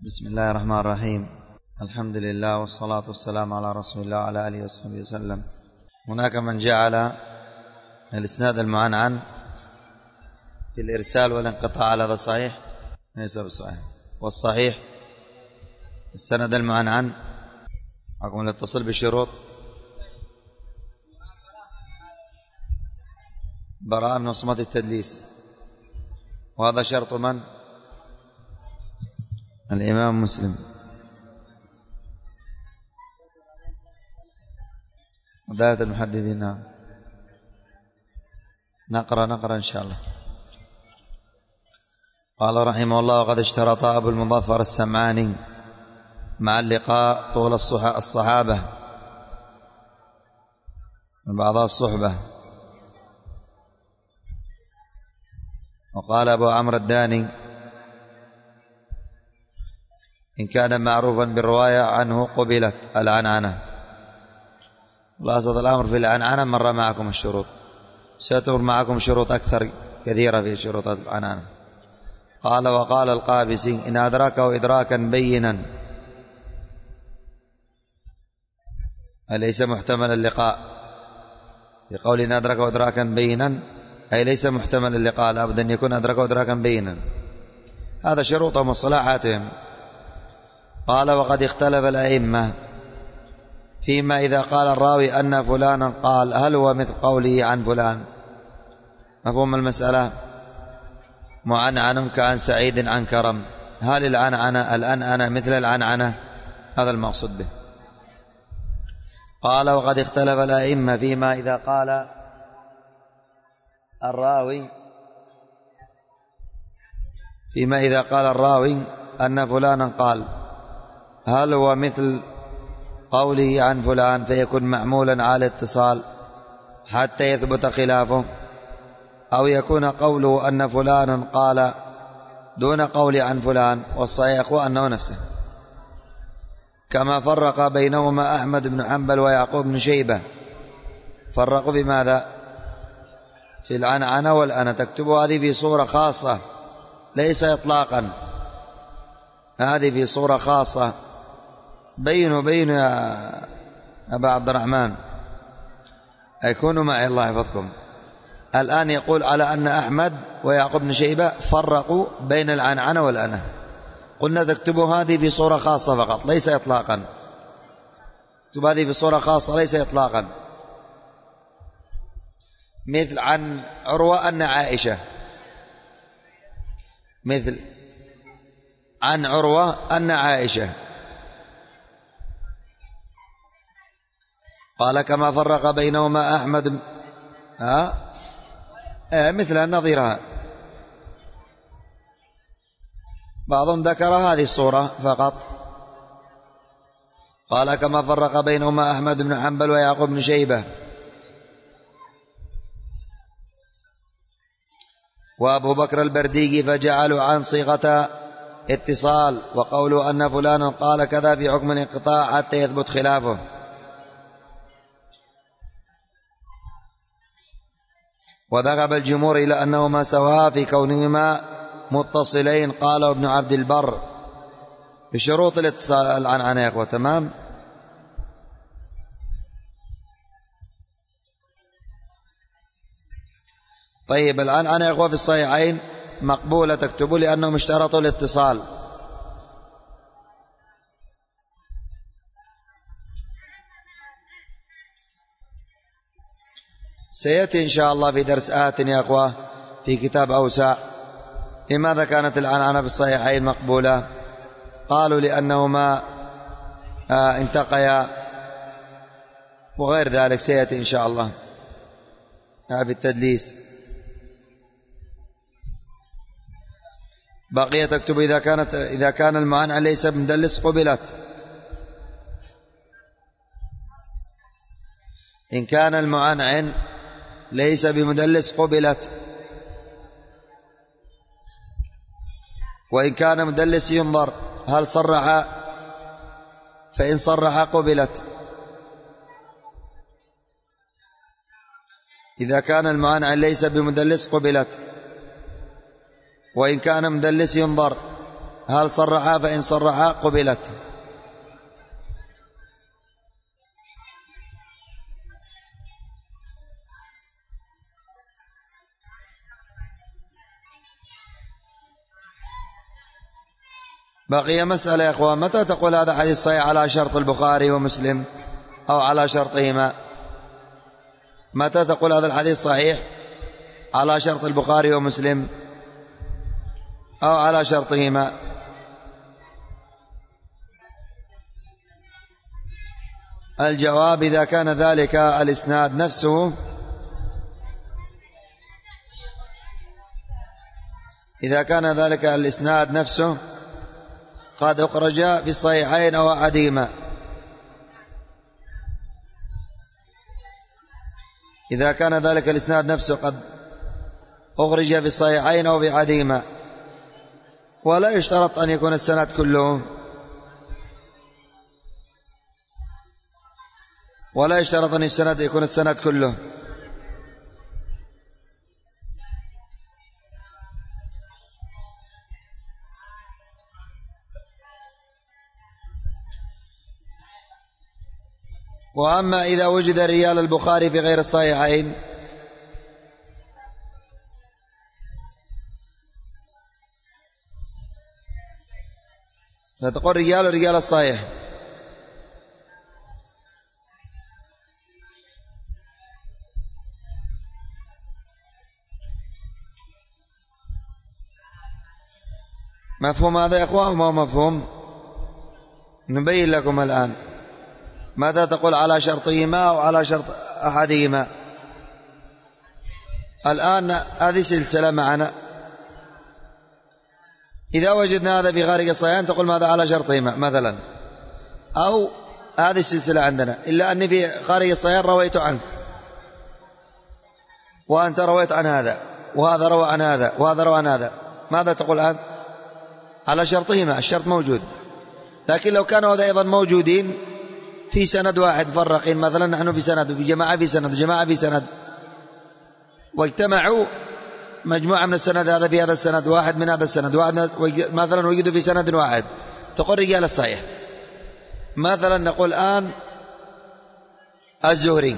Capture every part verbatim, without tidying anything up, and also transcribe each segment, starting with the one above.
بسم الله الرحمن الرحيم. الحمد لله والصلاة والسلام على رسول الله وعلى آله وصحبه وسلم. هناك من جعل الإسناد المعنعن في الإرسال والانقطاع، هذا صحيح؟ ليس بصحيح. والصحيح السند المعنعن حكم الاتصل بشروط براءة من وصمة التدليس، وهذا شرط من؟ الإمام مسلم. بداية المحدثين. نقرأ نقرأ إن شاء الله. قال رحمه الله: وقد اشترط أبو المظفر السمعاني مع اللقاء طول الصحابة من بعضها الصحبة. وقال أبو عمرو الداني: إن كان معروفا بالرواية عنه قبلت العنعنة. خلاصة الأمر في العنعنة مر معكم الشروط، سيتمر معكم شروط أكثر كثيرة في شروط العنعنة. قال: وقال القابسي: إن أدركه إدراكا بينا أليس محتمل اللقاء. في قول إن أدركه إدراكا بينا أي ليس محتمل اللقاء، لابد أن يكون أدركه إدراكا بينا. هذا شروطهم وصلاحاتهم. قال: وقد اختلف الأئمة فيما إذا قال الراوي أن فلانا قال هل هو مثل قوله عن فلان. مفهوم المسألة؟ معنعن كعن سعيد عن كرم، هل العنعنة الأنعنة مثل العنعنة؟ هذا المقصود به. قال: وقد اختلف الأئمة فيما إذا قال الراوي فيما إذا قال الراوي أن فلانا قال هل هو مثل قوله عن فلان، فيكون معمولا على الاتصال حتى يثبت خلافه، أو يكون قوله أن فلانا قال دون قول عن فلان، والصحيح أنه نفسه. كما فرق بينهما أحمد بن حنبل ويعقوب بن شيبة. فرقوا بماذا؟ في العنعنة والأنا. تكتبوا هذه في صورة خاصة ليس إطلاقا، هذه في صورة خاصة. بينوا بينوا يا أبا عبد الرحمن، يكونوا معي الله يحفظكم. الآن يقول على أن أحمد ويعقوب بن شيبة فرقوا بين العنعنة والأنا. قلنا تكتبوا هذه في صورة خاصة فقط ليس إطلاقا. تكتب هذه في صورة خاصة ليس إطلاقا. مثل عن عروة أن عائشة، مثل عن عروة أن عائشة. قال: كما فرق بينهما أحمد ها آه مثل نظيرها. بعضهم ذكر هذه الصورة فقط. قال: كما فرق بينهما أحمد بن حنبل ويعقوب بن شيبة وأبو بكر البرديقي، فجعلوا عن صيغة اتصال، وقولوا أن فلانا قال كذا في حكم الانقطاع حتى يثبت خلافه. وذهب الجمهور إلى أنهما سواء في كونهما متصلين. قال ابن عبد البر بشروط الاتصال العنعنة يا أخوة. تمام. طيب العنعنة يا أخوة في الصحيحين مقبولة، تكتبوا لأنهم اشترطوا الاتصال. سيأتي إن شاء الله في درس آت يا أخوة في كتاب أوسع لماذا كانت العنعنة في الصحيحين مقبولة. قالوا لأنهما آه انتقيا وغير ذلك. سيأتي إن شاء الله آه في التدليس. بقية تكتب إذا كانت إذا كان المعنعن ليس بمدلس قبلت. إن كان المعنعن ليس بمدلس قبلت، وإن كان مدلس ينظر هل صرح، فإن صرح قبلت. إذا كان المعنعن ليس بمدلس قبلت، وإن كان مدلس ينظر هل صرحا؟ فإن صرحا قبلت. بقي مسألة يا إخوان، متى تقول هذا حديث صحيح على شرط البخاري ومسلم أو على شرطهما؟ متى تقول هذا الحديث صحيح على شرط البخاري ومسلم أو على شرطهما؟ الجواب: إذا كان ذلك الإسناد نفسه إذا كان ذلك الإسناد نفسه قد أخرج في الصحيحين أو أحدهما. إذا كان ذلك الإسناد نفسه قد أخرج في الصحيحين أو في أحدهما، ولا يشترط أن يكون السند كله، ولا يشترط أن السند يكون السند كله. وأما إذا وجد رجال البخاري في غير الصحيحين فتقول رجال رجال الصحيح. مفهوم هذا يا أخوان؟ ما مفهوم؟ نبين لكم الآن. ماذا تقول على شرطهما أو على شرط أحدهما؟ الآن هذه سلسلة معنا، إذا وجدنا هذا في خارج الصحيحين تقول ماذا على شرطهما مثلا، أو هذه السلسلة عندنا إلا أني في خارج الصحيحين رويت عنك وأنت رويت عن هذا وهذا روى عن هذا وهذا روى عن هذا، ماذا تقول الآن؟ على شرطهما، الشرط موجود. لكن لو كانوا هذا أيضا موجودين في سند واحد فرقين، مثلا نحن في سند وفي جماعة في سند وجماعة في سند، واجتمعوا مجموعة من السند هذا في هذا السند، واحد من هذا السند، واحد مثلا وجدوا في سند واحد، تقول رجال الصحيح. مثلا نقول الآن الزهري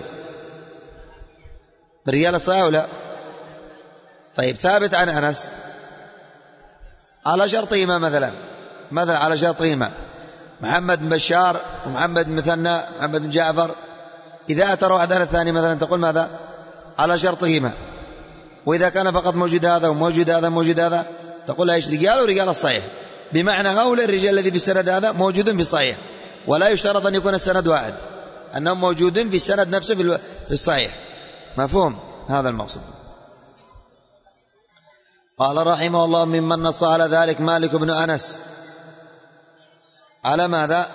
رجال الصحيح ولا؟ طيب ثابت عن أنس على شرطهما، مثلا مثلا على شرطهما محمد بن بشار ومحمد بن مثنى محمد بن جعفر، إذا أتى واحد عن الثاني مثلا تقول ماذا؟ على شرطهما. وإذا كان فقط موجود هذا وموجود هذا موجود هذا تقول ايش؟ رجال ورجال الصحيح، بمعنى هؤلاء الرجال الذي في السند هذا موجودون في الصحيح، ولا يشترط أن يكون السند واحد، أنهم موجودين في السند نفسه في الصحيح. مفهوم؟ هذا المقصود. قال رحمه الله: ممن نص على ذلك مالك بن أنس. على ماذا؟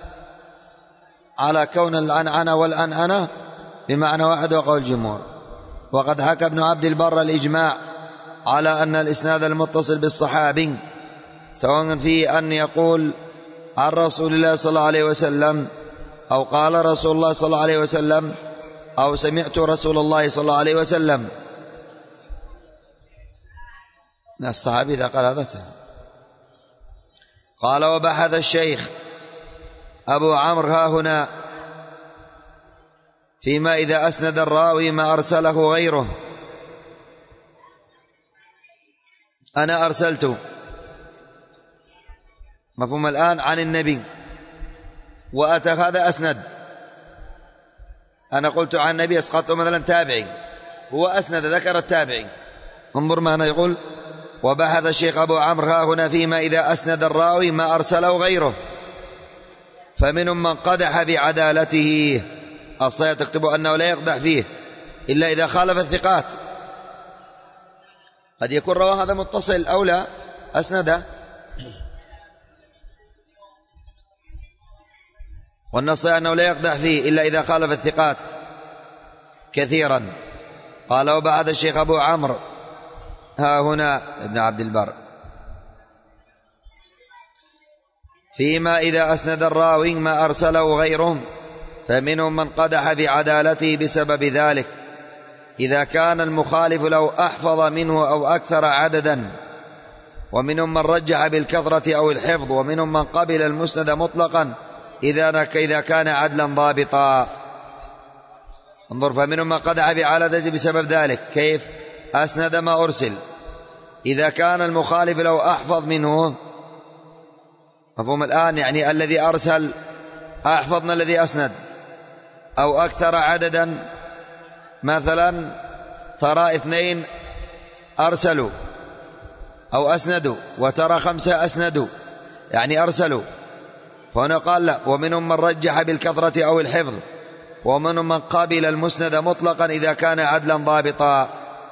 على كون العنعنة والأنأنة بمعنى واحد وقول الجمهور. وقد حكى ابن عبد البر الإجماع على أن الإسناد المتصل بالصحابي سواء في أن يقول عن رسول الله صلى الله عليه وسلم أو قال رسول الله صلى الله عليه وسلم أو سمعت رسول الله صلى الله عليه وسلم. الصحابي إذا قال هذا سهل. قال: وبحث الشيخ أبو عمرو ها هنا فيما إذا أسند الراوي ما أرسله غيره. أنا أرسلت، مفهوم الآن، عن النبي، وأتى هذا أسند، أنا قلت عن النبي أسقطت مثلا تابعي، هو أسند ذكر التابعي. انظر ما أنا يقول: وبحث الشيخ أبو عمرو ها هنا فيما إذا أسند الراوي ما أرسله غيره، فمنهم من قدح بعدالته. الصحيح تكتب أنه لا يقدح فيه إلا إذا خالف الثقات. قد يكون رواه هذا متصل أو لا أسنده، والنص أنه لا يقدح فيه إلا إذا خالف الثقات كثيرا. قال: وبعد الشيخ أبو عمرو ها هنا ابن عبد البر فيما إذا أسند الراوي ما أرسله غيرهم، فمنهم من قدح بعدالته بسبب ذلك إذا كان المخالف له أحفظ منه أو أكثر عددا، ومنهم من رجح بالكثرة أو الحفظ، ومنهم من قبل المسند مطلقا إذا كان عدلا ضابطا. انظر، فمنهم من قدح بعالته بسبب ذلك. كيف؟ أسند ما أرسل إذا كان المخالف لو أحفظ منه. مفهوم الآن؟ يعني الذي أرسل أحفظ من الذي أسند، أو أكثر عددا. مثلا ترى اثنين أرسلوا أو أسندوا، وترى خمسة أسندوا يعني أرسلوا. فهنا قال لا، ومنهم من رجح بالكثرة أو الحفظ، ومنهم من قابل المسند مطلقا إذا كان عدلا ضابطا.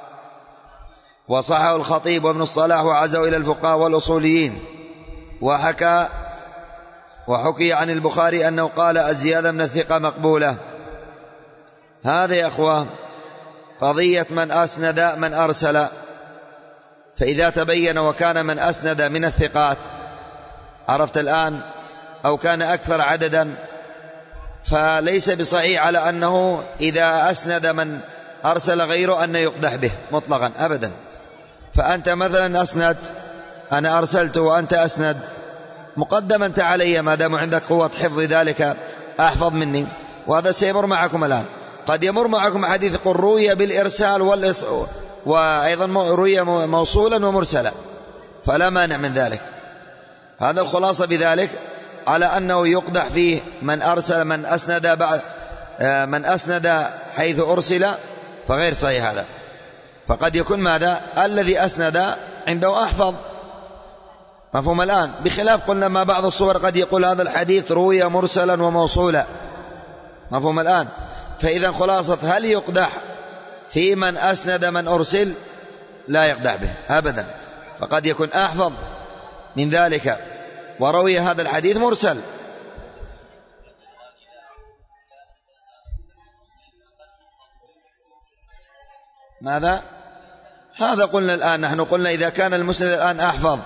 وصحه الخطيب وابن الصلاح وعزوا إلى الفقهاء والأصوليين. وحكى وحكي عن البخاري أنه قال الزيادة من الثقة مقبولة. هذا يا أخوة قضية من أسند من أرسل. فإذا تبين وكان من أسند من الثقات، عرفت الآن، أو كان أكثر عددا، فليس بصحيح على أنه إذا أسند من أرسل غيره أن يقدح به مطلقا أبدا. فأنت مثلا أسند، أنا أرسلت وأنت أسند، مقدما أنت علي ما دام عندك قوة حفظ ذلك أحفظ مني. وهذا سيمر معكم الآن. قد يمر معكم حديث قل روي بالإرسال والإص... وأيضا روي موصولا ومرسلا، فلا مانع من ذلك. هذا الخلاصة بذلك على أنه يقدح فيه من أرسل من أسند بعد من أسند حيث أرسل، فغير صحيح هذا. فقد يكون ماذا؟ الذي أسند عنده أحفظ. مفهوم الآن؟ بخلاف قلنا ما بعض الصور قد يقول هذا الحديث روي مرسلا وموصولا. مفهوم الآن؟ فإذا خلاصة هل يقدح في من أسند من أرسل؟ لا يقدح به أبدا. فقد يكون أحفظ من ذلك وروي هذا الحديث مرسل. ماذا؟ هذا قلنا الآن، نحن قلنا إذا كان المسند الآن أحفظ.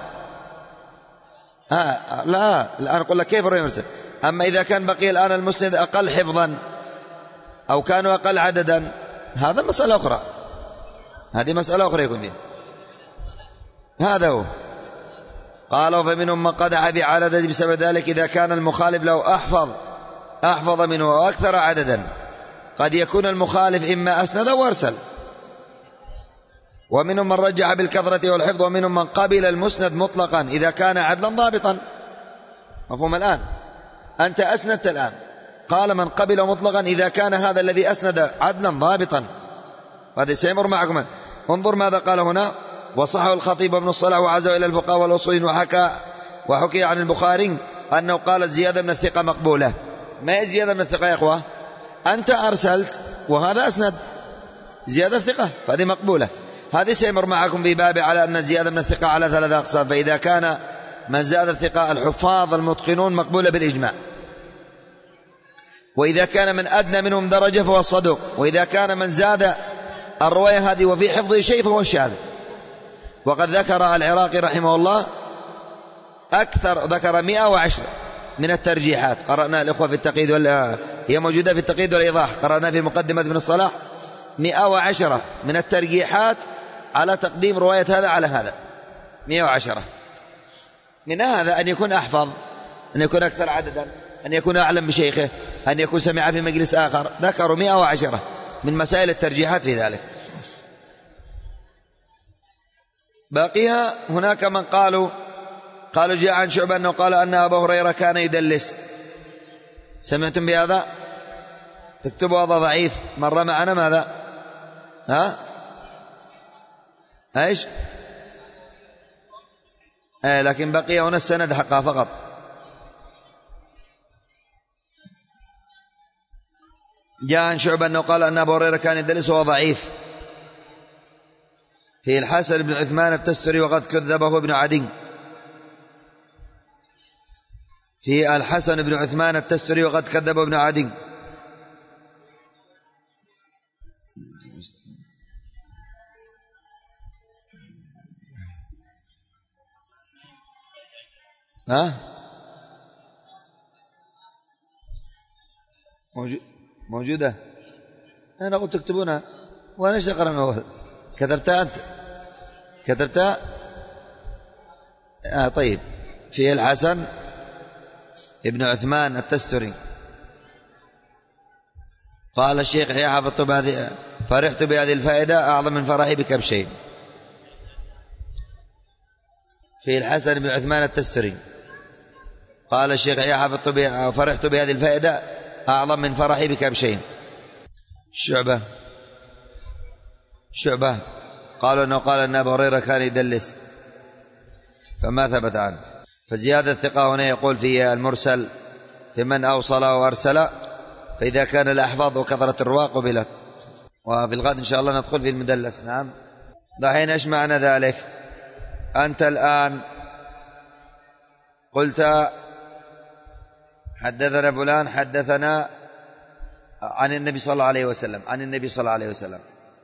ها لا، الآن قلنا كيف روي مرسل. أما إذا كان بقي الآن المسند أقل حفظا أو كانوا أقل عددا، هذا مسألة أخرى. هذه مسألة أخرى يكون فيها. هذا هو. قالوا فمنهم من قدح بعدده بسبب ذلك إذا كان المخالف له أحفظ أحفظ منه وأكثر عددا. قد يكون المخالف إما أسند وأرسل. ومنهم من رجع بالكثرة والحفظ، ومنهم من قبل المسند مطلقا إذا كان عدلا ضابطا. مفهوم الآن؟ أنت أسندت الآن، قال من قبل مطلقا إذا كان هذا الذي أسند عدلا ضابطا. هذا سيمر معكم. انظر ماذا قال هنا: وصحه الخطيب وابن الصلاح وعزوا إلى الفقهاء والأصوليين. وحكى وحكي عن البخاري أنه قال الزيادة من الثقة مقبولة. ما هي زيادة من الثقة يا أخوة؟ أنت أرسلت وهذا أسند، زيادة الثقة، فهذه مقبولة. هذه سيمر معكم في باب على أن الزيادة من الثقة على ثلاثة أقسام. فإذا كان من زاد الثقة الحفاظ المتقنون مقبولة بالإجماع، وإذا كان من أدنى منهم درجة فهو الصدوق، وإذا كان من زاد الرواية هذه وفي حفظه شيء فهو الشاذ. وقد ذكر العراقي رحمه الله أكثر، ذكر مئة وعشرة من الترجيحات. قرأنا الإخوة في التقييد ولا هي موجودة في التقييد والإيضاح، قرأنا في مقدمة ابن الصلاح مئة وعشرة من الترجيحات على تقديم رواية هذا على هذا. مئة وعشرة من هذا أن يكون أحفظ، أن يكون أكثر عددا، أن يكون أعلم بشيخه، أن يكون سمع في مجلس آخر. ذكروا مئة وعشرة من مسائل الترجيحات في ذلك. باقيها هناك من قالوا قالوا جاء عن شعبة أنه قال أن أبا هريرة كان يدلس. سمعتم بهذا؟ تكتبوا هذا ضعيف. مر معنا ماذا؟ ها؟ ايش؟ ايه، لكن بقي هنا السند حقها فقط. جاء عن شعبة أنه قال أن أبا هريرة كان يدلس وهو ضعيف. في الحسن بن عثمان التستري وقد كذبه ابن عدي. في الحسن بن عثمان التستري وقد كذبه ابن عدي. ها؟ موجودة. أنا قلت تكتبونها وأنا ايش أقرأ أول؟ كتبتها أنت؟ كتبتها؟ آه طيب. في الحسن ابن عثمان التستري قال الشيخ يحيى حفظت بهذه فرحت بهذه الفائدة أعظم من فرحي بكبشين. في الحسن بن عثمان التستري قال الشيخ يحيى حفظت فرحت بهذه الفائدة أعظم من فرحي بكبشين. شعبة شعبة قالوا أنه قال أن أبا هريرة كان يدلس فما ثبت عنه. فزيادة الثقة هنا يقول في المرسل في من أوصل وأرسل، فإذا كان الأحفظ وكثرة الرواة قبلت. وفي الغد إن شاء الله ندخل في المدلس. نعم. دحين إيش معنى ذلك؟ أنت الآن قلت حدثنا فلان حدثنا عن النبي صلى الله عليه وسلم عن النبي صلى الله عليه وسلم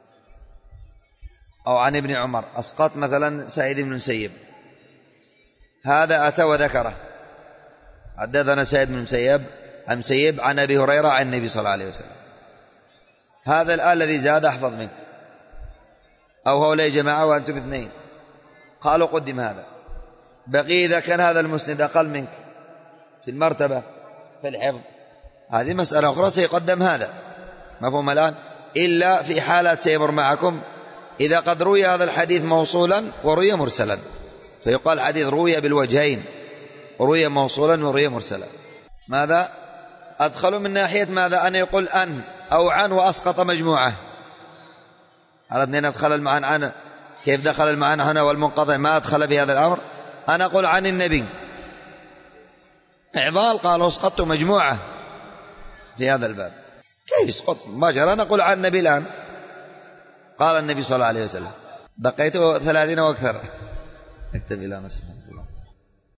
أو عن ابن عمر، أسقط مثلا سعيد بن المسيب، هذا أتى وذكره حدثنا سعيد بن المسيب عن مسيب عن أبي هريرة عن النبي صلى الله عليه وسلم، هذا الآن الذي زاد أحفظ منك. أو هؤلاء جماعة وأنتم اثنين قالوا قدم هذا، بقي إذا كان هذا المسند أقل منك في المرتبة في الحفظ، هذه مسألة أخرى سيقدم هذا، مفهوم الآن؟ إلا في حالات سيمر معكم إذا قد روي هذا الحديث موصولا وروي مرسلا، فيقال حديث روي بالوجهين، روي موصولا وروي مرسلا. ماذا أدخل من ناحية ماذا؟ أنا يقول أن أو عن وأسقط مجموعة، أردنا أن أدخل المعان عن، كيف دخل المعان هنا والمنقطع ما أدخل في هذا الأمر. أنا أقول عن النبي إعضال، قالوا اسقطت مجموعة في هذا الباب، كيف يسقط مباشرة؟ أنا أقول عن النبي الآن قال النبي صلى الله عليه وسلم، دقيته ثلاثين وأكثر. اكتب إلى مسلم.